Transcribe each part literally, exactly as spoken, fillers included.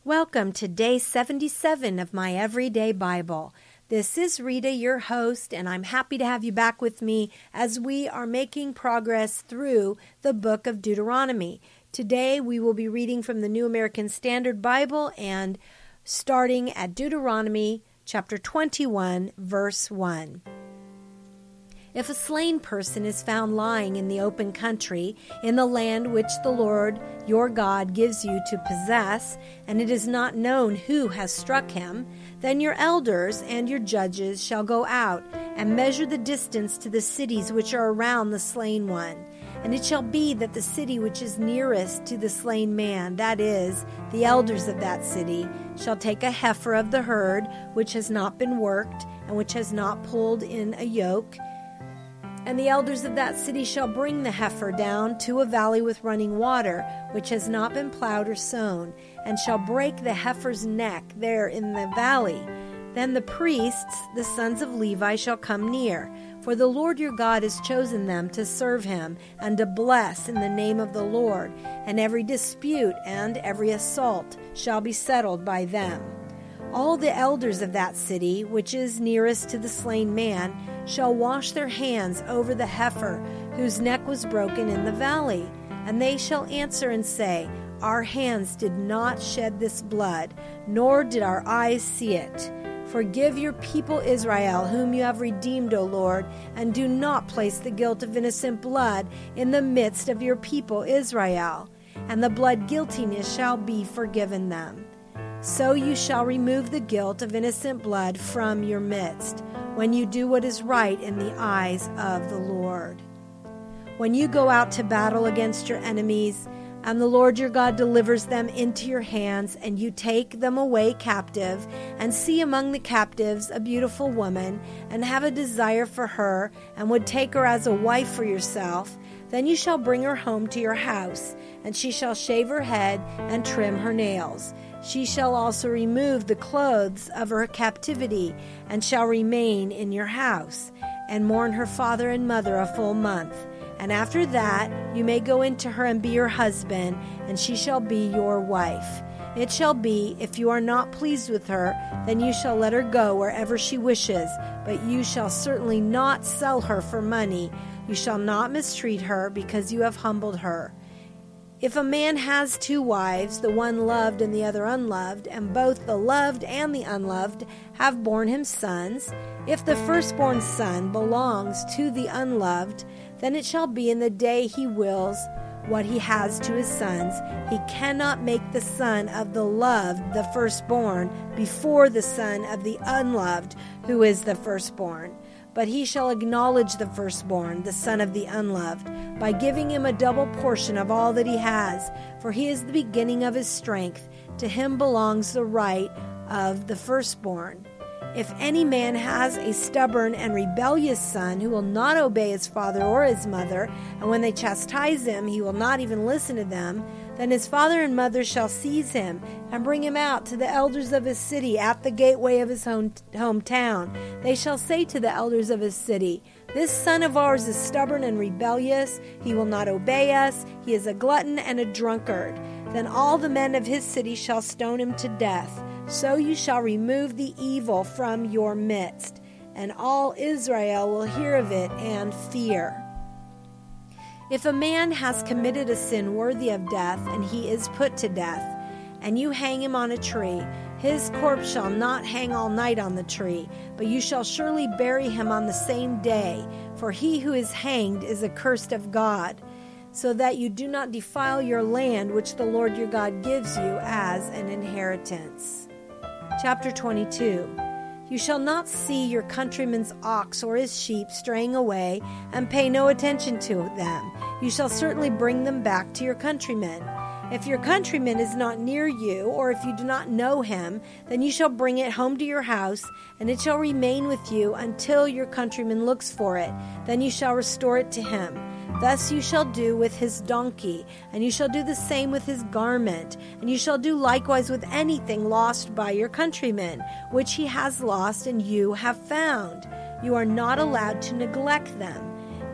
Welcome to day seventy-seven of my Everyday Bible. This is Rita, your host, and I'm happy to have you back with me as we are making progress through the book of Deuteronomy. Today we will be reading from the New American Standard Bible and starting at Deuteronomy chapter twenty-one, verse one. If a slain person is found lying in the open country, in the land which the Lord your God gives you to possess, and it is not known who has struck him, then your elders and your judges shall go out and measure the distance to the cities which are around the slain one. And it shall be that the city which is nearest to the slain man, that is, the elders of that city, shall take a heifer of the herd which has not been worked and which has not pulled in a yoke, and the elders of that city shall bring the heifer down to a valley with running water, which has not been plowed or sown, and shall break the heifer's neck there in the valley. Then the priests, the sons of Levi, shall come near, for the Lord your God has chosen them to serve him and to bless in the name of the Lord, and every dispute and every assault shall be settled by them. All the elders of that city, which is nearest to the slain man, shall wash their hands over the heifer whose neck was broken in the valley. And they shall answer and say, Our hands did not shed this blood, nor did our eyes see it. Forgive your people Israel, whom you have redeemed, O Lord, and do not place the guilt of innocent blood in the midst of your people Israel. And the blood guiltiness shall be forgiven them. So you shall remove the guilt of innocent blood from your midst, when you do what is right in the eyes of the Lord. When you go out to battle against your enemies, and the Lord your God delivers them into your hands, and you take them away captive, and see among the captives a beautiful woman, and have a desire for her, and would take her as a wife for yourself, then you shall bring her home to your house, and she shall shave her head and trim her nails. She shall also remove the clothes of her captivity, and shall remain in your house, and mourn her father and mother a full month. And after that you may go into her and be her husband, and she shall be your wife. It shall be, if you are not pleased with her, then you shall let her go wherever she wishes, but you shall certainly not sell her for money. You shall not mistreat her, because you have humbled her. If a man has two wives, the one loved and the other unloved, and both the loved and the unloved have borne him sons, if the firstborn son belongs to the unloved, then it shall be in the day he wills what he has to his sons, he cannot make the son of the loved the firstborn before the son of the unloved, who is the firstborn. But he shall acknowledge the firstborn, the son of the unloved, by giving him a double portion of all that he has, for he is the beginning of his strength. To him belongs the right of the firstborn. If any man has a stubborn and rebellious son who will not obey his father or his mother, and when they chastise him he will not even listen to them, then his father and mother shall seize him and bring him out to the elders of his city at the gateway of his home hometown. They shall say to the elders of his city, This son of ours is stubborn and rebellious. He will not obey us. He is a glutton and a drunkard. Then all the men of his city shall stone him to death. So you shall remove the evil from your midst, and all Israel will hear of it and fear. If a man has committed a sin worthy of death, and he is put to death, and you hang him on a tree, his corpse shall not hang all night on the tree, but you shall surely bury him on the same day, for he who is hanged is accursed of God, so that you do not defile your land which the Lord your God gives you as an inheritance. Chapter twenty-two. You shall not see your countryman's ox or his sheep straying away, and pay no attention to them. You shall certainly bring them back to your countryman. If your countryman is not near you, or if you do not know him, then you shall bring it home to your house, and it shall remain with you until your countryman looks for it. Then you shall restore it to him. Thus you shall do with his donkey, and you shall do the same with his garment, and you shall do likewise with anything lost by your countryman, which he has lost and you have found. You are not allowed to neglect them.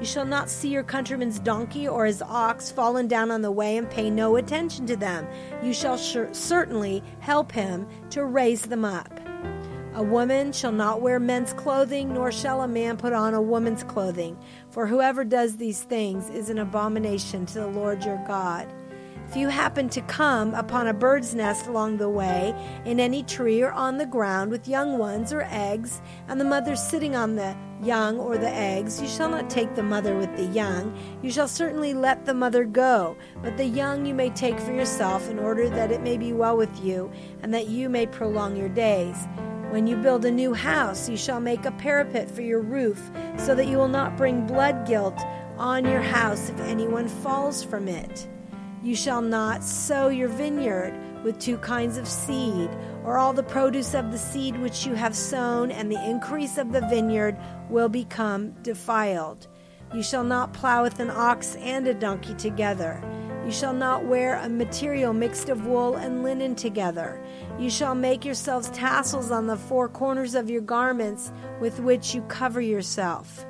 You shall not see your countryman's donkey or his ox fallen down on the way and pay no attention to them. You shall sure, certainly help him to raise them up. A woman shall not wear men's clothing, nor shall a man put on a woman's clothing. For whoever does these things is an abomination to the Lord your God. If you happen to come upon a bird's nest along the way, in any tree or on the ground, with young ones or eggs, and the mother sitting on the young or the eggs, you shall not take the mother with the young. You shall certainly let the mother go, but the young you may take for yourself, in order that it may be well with you, and that you may prolong your days. When you build a new house, you shall make a parapet for your roof, so that you will not bring blood guilt on your house if anyone falls from it. You shall not sow your vineyard with two kinds of seed, or all the produce of the seed which you have sown, and the increase of the vineyard will become defiled. You shall not plow with an ox and a donkey together. You shall not wear a material mixed of wool and linen together. You shall make yourselves tassels on the four corners of your garments with which you cover yourself.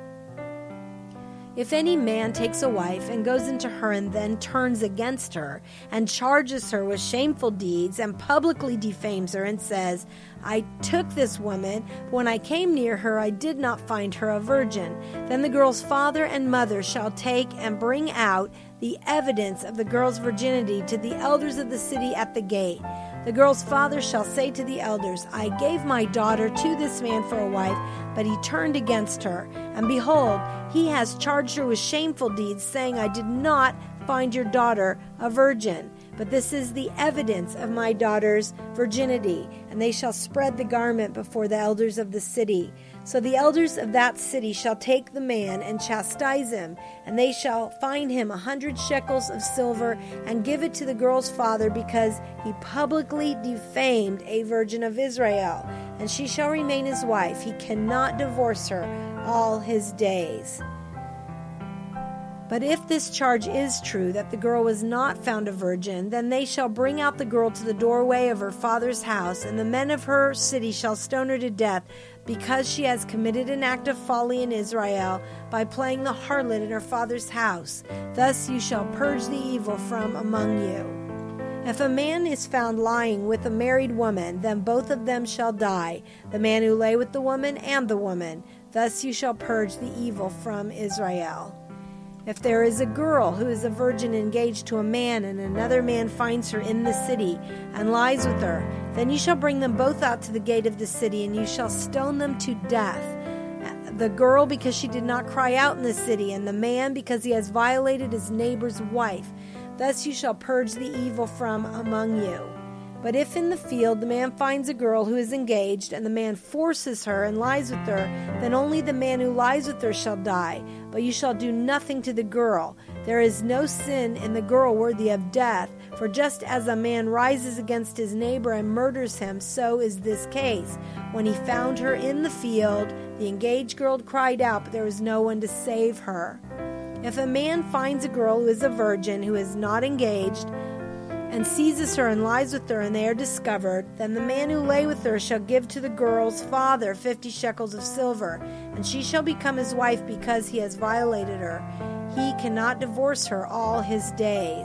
If any man takes a wife and goes into her and then turns against her and charges her with shameful deeds and publicly defames her and says, I took this woman, but when I came near her I did not find her a virgin, then the girl's father and mother shall take and bring out the evidence of the girl's virginity to the elders of the city at the gate. The girl's father shall say to the elders, I gave my daughter to this man for a wife, but he turned against her. And behold, he has charged her with shameful deeds, saying, I did not find your daughter a virgin. But this is the evidence of my daughter's virginity. And they shall spread the garment before the elders of the city. So the elders of that city shall take the man and chastise him, and they shall fine him a hundred shekels of silver and give it to the girl's father, because he publicly defamed a virgin of Israel. And she shall remain his wife. He cannot divorce her all his days. But if this charge is true, that the girl was not found a virgin, then they shall bring out the girl to the doorway of her father's house, and the men of her city shall stone her to death, because she has committed an act of folly in Israel by playing the harlot in her father's house. Thus you shall purge the evil from among you. If a man is found lying with a married woman, then both of them shall die, the man who lay with the woman and the woman. Thus you shall purge the evil from Israel. If there is a girl who is a virgin engaged to a man, and another man finds her in the city and lies with her, then you shall bring them both out to the gate of the city, and you shall stone them to death. The girl because she did not cry out in the city, and the man because he has violated his neighbor's wife. Thus you shall purge the evil from among you. But if in the field the man finds a girl who is engaged, and the man forces her and lies with her, then only the man who lies with her shall die. But you shall do nothing to the girl. There is no sin in the girl worthy of death, for just as a man rises against his neighbor and murders him, so is this case. When he found her in the field, the engaged girl cried out, but there was no one to save her. If a man finds a girl who is a virgin, who is not engaged, and seizes her and lies with her, and they are discovered, then the man who lay with her shall give to the girl's father fifty shekels of silver, and she shall become his wife because he has violated her. He cannot divorce her all his days.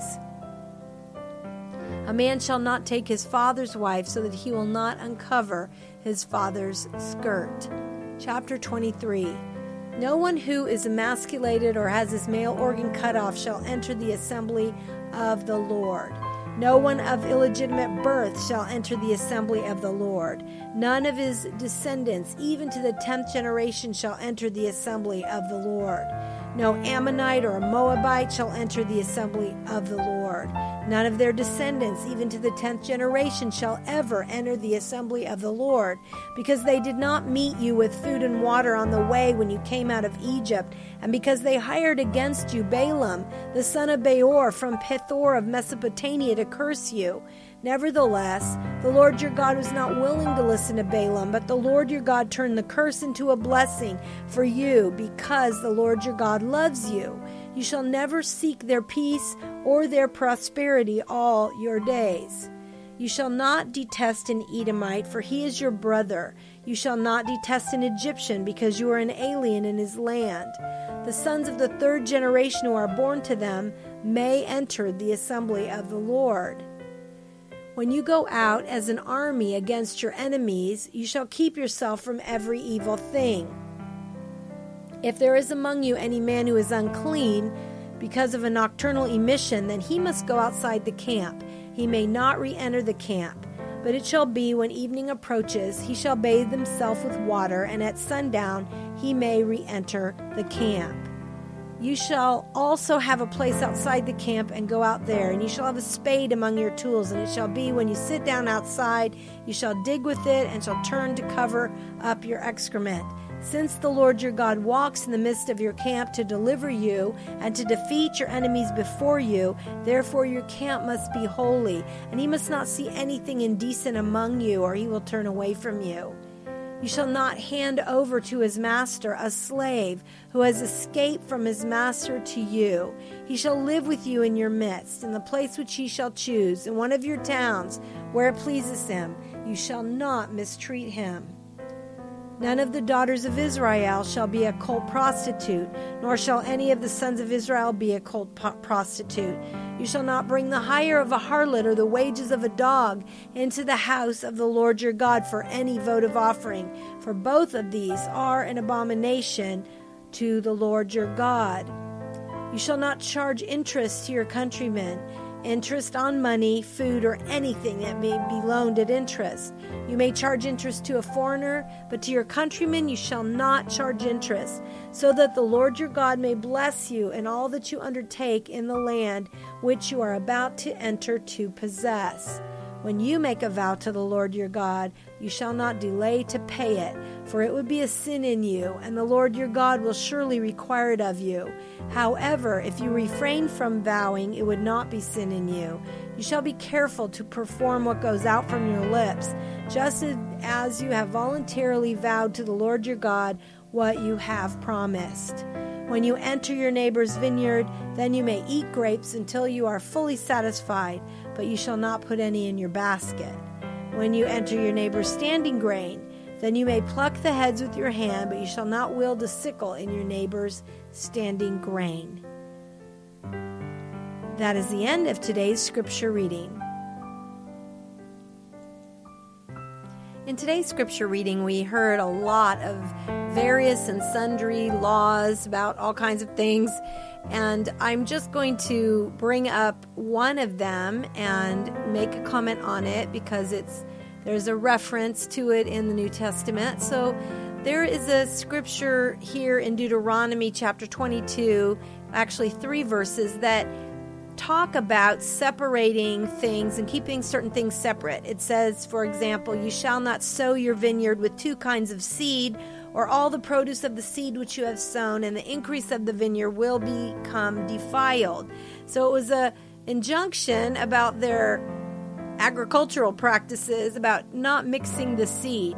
A man shall not take his father's wife, so that he will not uncover his father's skirt. Chapter twenty-three. No one who is emasculated or has his male organ cut off shall enter the assembly of the Lord. No one of illegitimate birth shall enter the assembly of the Lord. None of his descendants, even to the tenth generation, shall enter the assembly of the Lord. No Ammonite or Moabite shall enter the assembly of the Lord. None of their descendants, even to the tenth generation, shall ever enter the assembly of the Lord, because they did not meet you with food and water on the way when you came out of Egypt, and because they hired against you Balaam, the son of Beor, from Pethor of Mesopotamia, to curse you. Nevertheless, the Lord your God was not willing to listen to Balaam, but the Lord your God turned the curse into a blessing for you, because the Lord your God loves you. You shall never seek their peace or their prosperity all your days. You shall not detest an Edomite, for he is your brother. You shall not detest an Egyptian, because you are an alien in his land. The sons of the third generation who are born to them may enter the assembly of the Lord. When you go out as an army against your enemies, you shall keep yourself from every evil thing. If there is among you any man who is unclean because of a nocturnal emission, then he must go outside the camp. He may not re-enter the camp. But it shall be when evening approaches, he shall bathe himself with water, and at sundown he may re-enter the camp. You shall also have a place outside the camp and go out there, and you shall have a spade among your tools, and it shall be when you sit down outside, you shall dig with it and shall turn to cover up your excrement. Since the Lord your God walks in the midst of your camp to deliver you and to defeat your enemies before you, therefore your camp must be holy, and he must not see anything indecent among you, or he will turn away from you. You shall not hand over to his master a slave who has escaped from his master to you. He shall live with you in your midst, in the place which he shall choose, in one of your towns, where it pleases him. You shall not mistreat him. None of the daughters of Israel shall be a cult prostitute, nor shall any of the sons of Israel be a cult po- prostitute. You shall not bring the hire of a harlot or the wages of a dog into the house of the Lord your God for any votive offering, for both of these are an abomination to the Lord your God. You shall not charge interest to your countrymen, interest on money, food, or anything that may be loaned at interest. You may charge interest to a foreigner, but to your countrymen you shall not charge interest, so that the Lord your God may bless you in all that you undertake in the land which you are about to enter to possess. When you make a vow to the Lord your God, you shall not delay to pay it, for it would be a sin in you, and the Lord your God will surely require it of you. However, if you refrain from vowing, it would not be sin in you. You shall be careful to perform what goes out from your lips, just as you have voluntarily vowed to the Lord your God what you have promised. When you enter your neighbor's vineyard, then you may eat grapes until you are fully satisfied, but you shall not put any in your basket. When you enter your neighbor's standing grain, then you may pluck the heads with your hand, but you shall not wield a sickle in your neighbor's standing grain. That is the end of today's scripture reading. In today's scripture reading, we heard a lot of various and sundry laws about all kinds of things, and I'm just going to bring up one of them and make a comment on it because it's there's a reference to it in the New Testament. So there is a scripture here in Deuteronomy chapter twenty-two, actually three verses that talk about separating things and keeping certain things separate. It says, for example, you shall not sow your vineyard with two kinds of seed, or all the produce of the seed which you have sown, and the increase of the vineyard will become defiled. So it was a injunction about their agricultural practices, about not mixing the seed.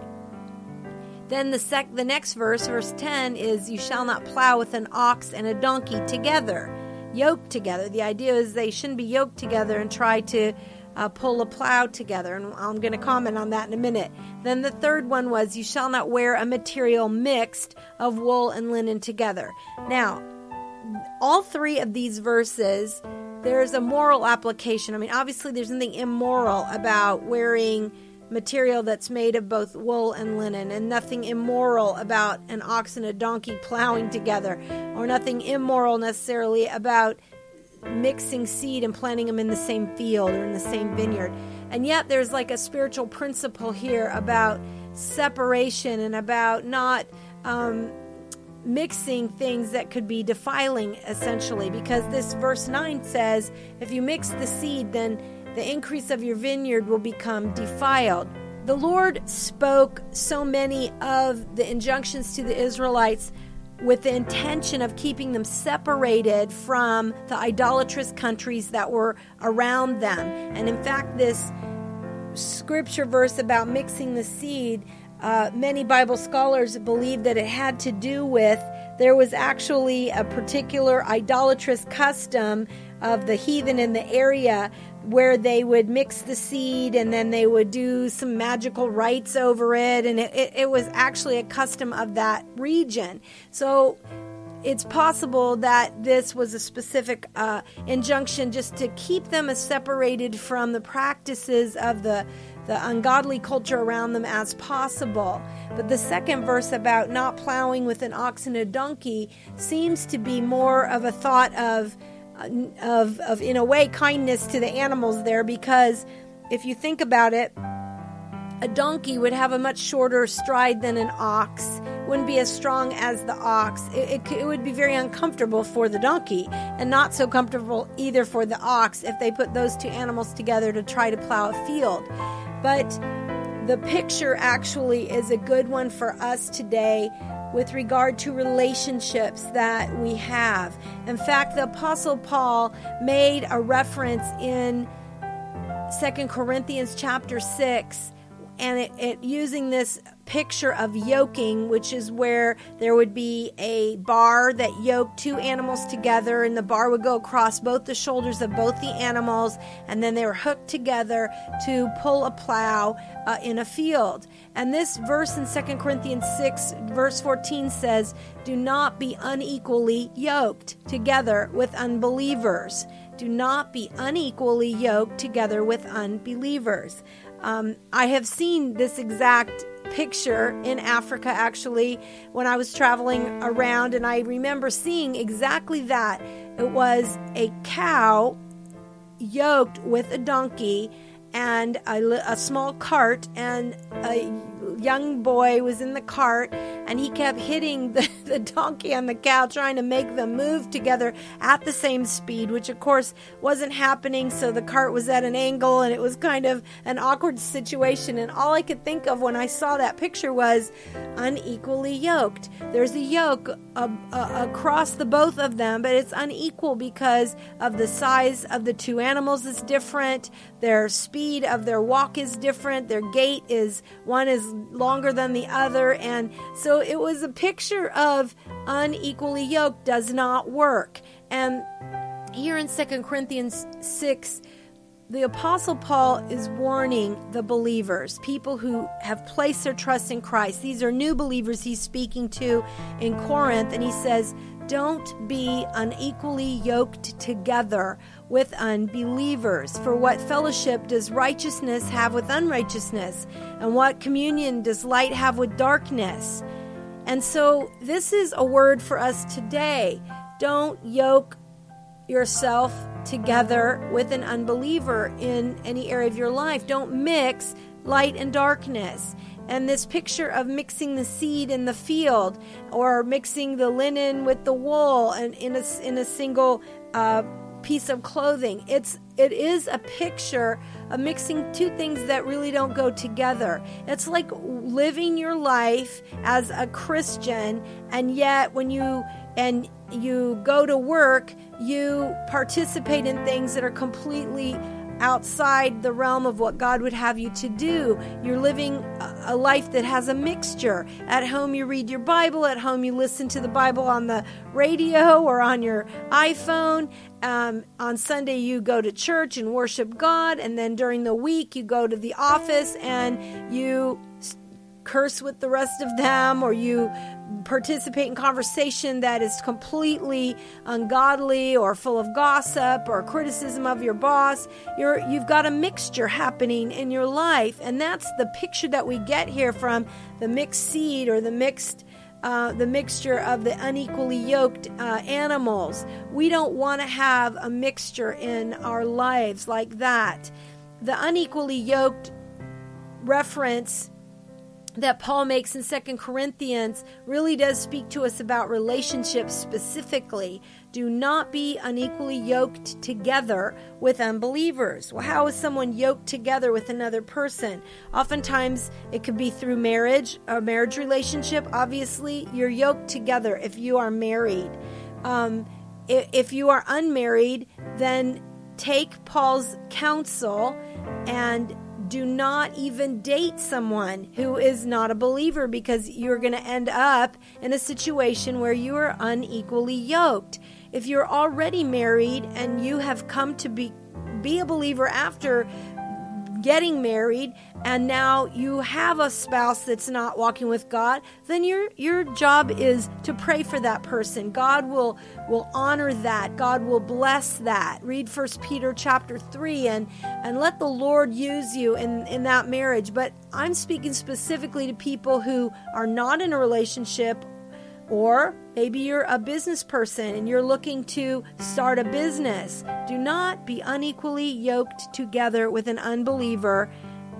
Then the sec- the next verse, verse ten, is you shall not plow with an ox and a donkey together, yoked together. The idea is they shouldn't be yoked together and try to uh, pull a plow together. And I'm going to comment on that in a minute. Then the third one was you shall not wear a material mixed of wool and linen together. Now, all three of these verses, there's a moral application. I mean, obviously there's nothing immoral about wearing material that's made of both wool and linen, and nothing immoral about an ox and a donkey plowing together, or nothing immoral necessarily about mixing seed and planting them in the same field or in the same vineyard. And yet there's like a spiritual principle here about separation and about not um, mixing things that could be defiling, essentially, because this verse nine says, if you mix the seed, then the increase of your vineyard will become defiled. The Lord spoke so many of the injunctions to the Israelites with the intention of keeping them separated from the idolatrous countries that were around them. And in fact, this scripture verse about mixing the seed, uh, many Bible scholars believe that it had to do with there was actually a particular idolatrous custom of the heathen in the area where they would mix the seed and then they would do some magical rites over it. And it, it, it was actually a custom of that region. So it's possible that this was a specific uh, injunction just to keep them as separated from the practices of the, the ungodly culture around them as possible. But the second verse about not plowing with an ox and a donkey seems to be more of a thought of, of, of in a way, kindness to the animals there, because if you think about it, a donkey would have a much shorter stride than an ox, wouldn't be as strong as the ox. It, it, it would be very uncomfortable for the donkey and not so comfortable either for the ox if they put those two animals together to try to plow a field. But the picture actually is a good one for us today with regard to relationships that we have. In fact, the Apostle Paul made a reference in Second Corinthians chapter six, and it, it using this picture of yoking, which is where there would be a bar that yoked two animals together, and the bar would go across both the shoulders of both the animals, and then they were hooked together to pull a plow uh, in a field. And this verse in Second Corinthians six, verse fourteen says, "Do not be unequally yoked together with unbelievers." Do not be unequally yoked together with unbelievers. Um, I have seen this exact picture in Africa, actually, when I was traveling around, and I remember seeing exactly that. It was a cow yoked with a donkey and a, a small cart, and a young boy was in the cart, and he kept hitting the, the donkey and the cow, trying to make them move together at the same speed, which of course wasn't happening. So the cart was at an angle, and it was kind of an awkward situation. And all I could think of when I saw that picture was unequally yoked. There's a yoke uh, uh, across the both of them, but it's unequal because of the size of the two animals is different. Their speed of their walk is different. Their gait is, one is longer than the other. And so it was a picture of unequally yoked does not work. And here in Second Corinthians six, the Apostle Paul is warning the believers, people who have placed their trust in Christ. These are new believers he's speaking to in Corinth. And he says, don't be unequally yoked together with unbelievers. For what fellowship does righteousness have with unrighteousness? And what communion does light have with darkness? And so this is a word for us today. Don't yoke yourself together with an unbeliever in any area of your life. Don't mix light and darkness. And this picture of mixing the seed in the field, or mixing the linen with the wool and in a, in a single uh, piece of clothing. It's it is a picture of mixing two things that really don't go together. It's like living your life as a Christian, and yet when you and you go to work, you participate in things that are completely outside the realm of what God would have you to do. You're living a life that has a mixture. At home you read your Bible, at home you listen to the Bible on the radio or on your iPhone. Um, on Sunday you go to church and worship God, and then during the week you go to the office and you curse with the rest of them, or you participate in conversation that is completely ungodly or full of gossip or criticism of your boss. You're, you've got a mixture happening in your life, and that's the picture that we get here from the mixed seed, or the mixed Uh, the mixture of the unequally yoked uh, animals. We don't want to have a mixture in our lives like that. The unequally yoked reference that Paul makes in Second Corinthians really does speak to us about relationships specifically. Do not be unequally yoked together with unbelievers. Well, how is someone yoked together with another person? Oftentimes, it could be through marriage, a marriage relationship. Obviously, you're yoked together if you are married. Um, if, if you are unmarried, then take Paul's counsel and do not even date someone who is not a believer, because you're going to end up in a situation where you are unequally yoked. If you're already married and you have come to be be a believer after getting married and now you have a spouse that's not walking with God, then your your job is to pray for that person. God will will honor that. God will bless that. Read First Peter chapter three and and let the Lord use you in in that marriage. But I'm speaking specifically to people who are not in a relationship, or maybe you're a business person and you're looking to start a business. Do not be unequally yoked together with an unbeliever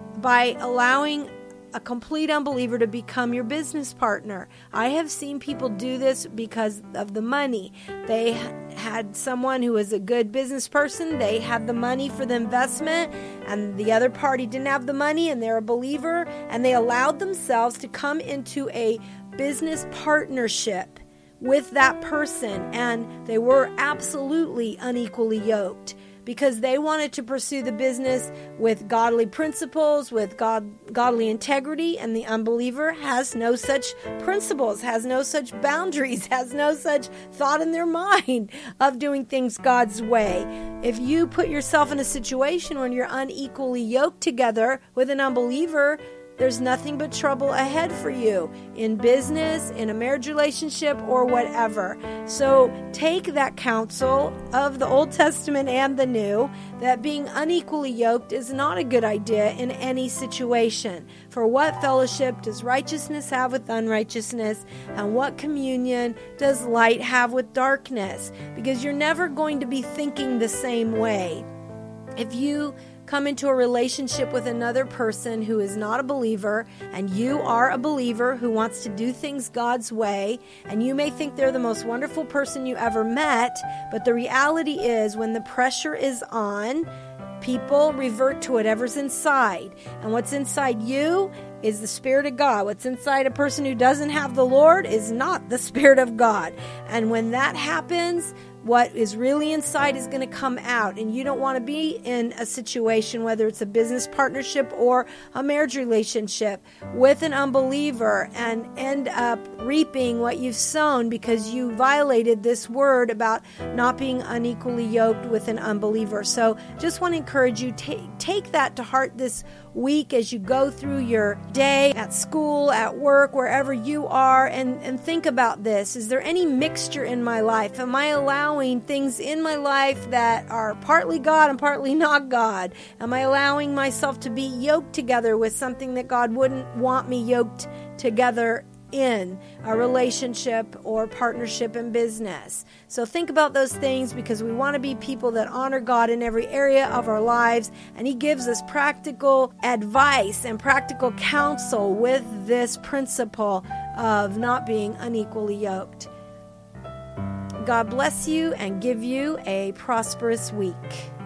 by allowing a complete unbeliever to become your business partner. I have seen people do this because of the money. They had someone who was a good business person. They had the money for the investment, and the other party didn't have the money, and they're a believer, and they allowed themselves to come into a business partnership with that person, and they were absolutely unequally yoked because they wanted to pursue the business with godly principles, with God, godly integrity, and the unbeliever has no such principles, has no such boundaries, has no such thought in their mind of doing things God's way. If you put yourself in a situation when you're unequally yoked together with an unbeliever, there's nothing but trouble ahead for you in business, in a marriage relationship, or whatever. So take that counsel of the Old Testament and the New, that being unequally yoked is not a good idea in any situation. For what fellowship does righteousness have with unrighteousness? And what communion does light have with darkness? Because you're never going to be thinking the same way. If you come into a relationship with another person who is not a believer, and you are a believer who wants to do things God's way, and you may think they're the most wonderful person you ever met, but the reality is when the pressure is on, people revert to whatever's inside. And what's inside you is the Spirit of God. What's inside a person who doesn't have the Lord is not the Spirit of God. And when that happens, what is really inside is going to come out, and you don't want to be in a situation, whether it's a business partnership or a marriage relationship, with an unbeliever and end up reaping what you've sown because you violated this word about not being unequally yoked with an unbeliever. So just want to encourage you, take, take that to heart this week as you go through your day at school, at work, wherever you are, and, and think about this. Is there any mixture in my life? Am I allowing things in my life that are partly God and partly not God? Am I allowing myself to be yoked together with something that God wouldn't want me yoked together in a relationship or partnership in business? So think about those things, because we want to be people that honor God in every area of our lives, and He gives us practical advice and practical counsel with this principle of not being unequally yoked. God bless you and give you a prosperous week.